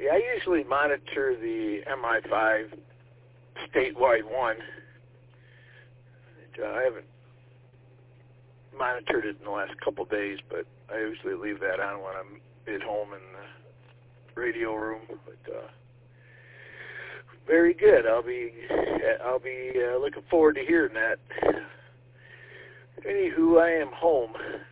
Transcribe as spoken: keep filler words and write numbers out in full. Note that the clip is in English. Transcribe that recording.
Yeah, I usually monitor the M I five statewide one. Uh, I haven't monitored it in the last couple of days, but I usually leave that on when I'm at home in the radio room. But uh, very good. I'll be I'll be uh, looking forward to hearing that. Anywho, I am home.